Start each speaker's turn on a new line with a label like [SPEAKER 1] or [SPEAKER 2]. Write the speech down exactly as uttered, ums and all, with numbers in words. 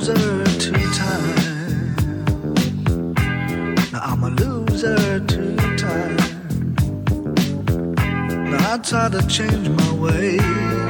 [SPEAKER 1] loser to time. Now I'm a loser to time. Now I try to change my ways.